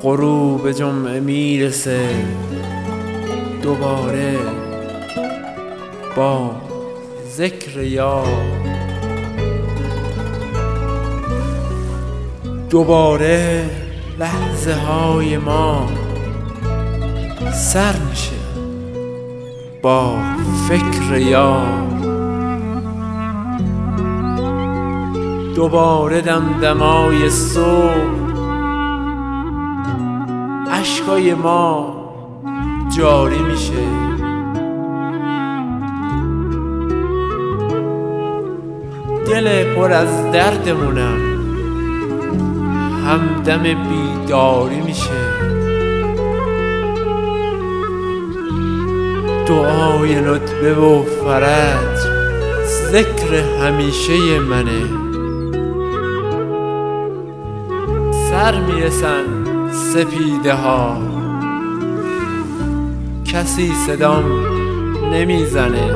غروب جمعه میرسه، دوباره با ذکر یار، دوباره لحظه های ما سر میشه با فکر یار، دوباره دمدمای صبح اشکای ما جاری میشه، دل پر از دردمونم همدم بیداری میشه، دعای ندبه و فرج ذکر همیشه منه، سر میرسن سپیده ها کسی صدام نمیزنه،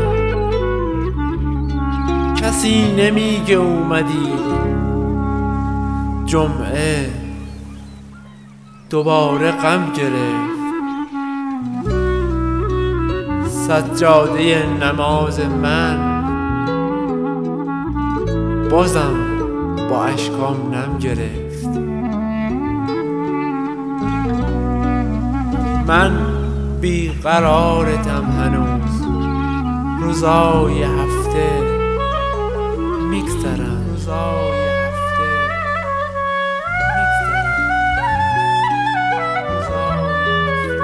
کسی نمیگه اومدی، جمعه دوباره غم گرفت، سجاده نماز من بازم با اشکام نم گرفت، من بیقرارتم هنوز، روزای هفته میگذرن، روزای هفته میگذرن، روزای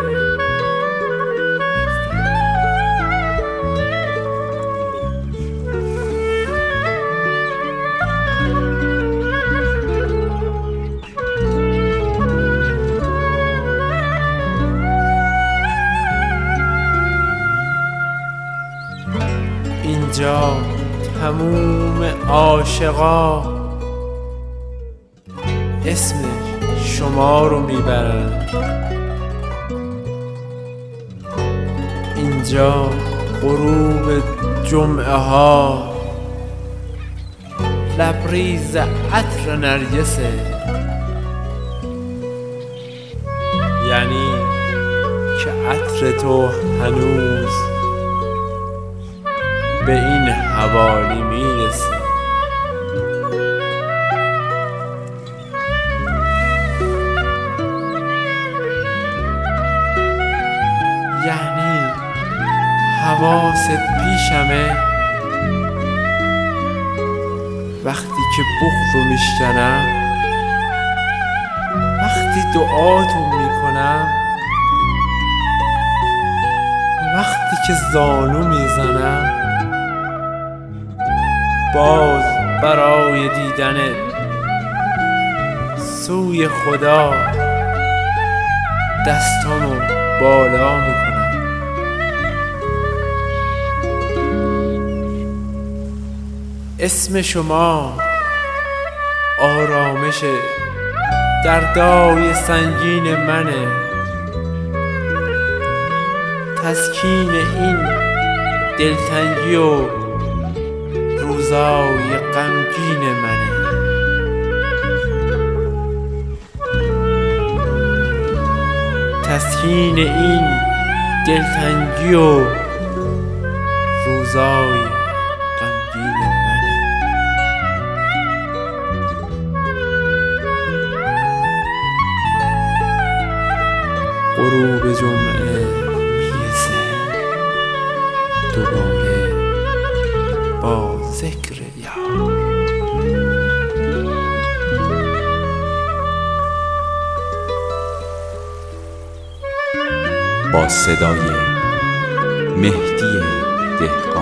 اینجا تموم عاشقا اسم شما رو میبرن، اینجا غروب جمعه ها لبریز عطر نرگسه، یعنی که عطر تو هنوز به این حوالی میرسه، یعنی حواست پیشمه وقتی که بغض رو میشکنم، وقتی دعاتون میکنم، وقتی که زانو میزنم، باز برای دیدن سوی خدا دستامو بالا میکنم، اسم شما آرامش دردای سنگین منه، تسکین این دلتنگی و روزای غمگین منه، تسکین این دلتنگی و روزای غمگین منه. غروب جمعه میرسه، دوباره با ذکر یار، با صدای مهدی دهقان.